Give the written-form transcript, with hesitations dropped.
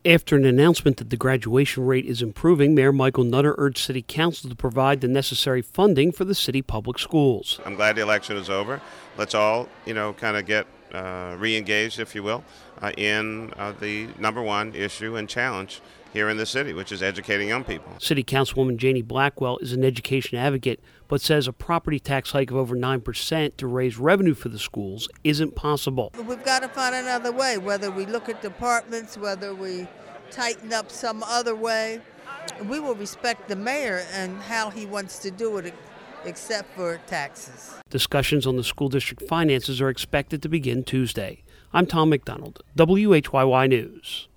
After an announcement that the graduation rate is improving, Mayor Michael Nutter urged City Council to provide the necessary funding for the city public schools. I'm glad the election is over. Let's all, kind of get re-engaged, if you will, in the number one issue and challenge here in the city, which is educating young people. City Councilwoman Janie Blackwell is an education advocate, but says a property tax hike of over 9% to raise revenue for the schools isn't possible. We've got to find another way, whether we look at departments, whether we tighten up some other way. We will respect the mayor and how he wants to do it, except for taxes. Discussions on the school district finances are expected to begin Tuesday. I'm Tom McDonald, WHYY News.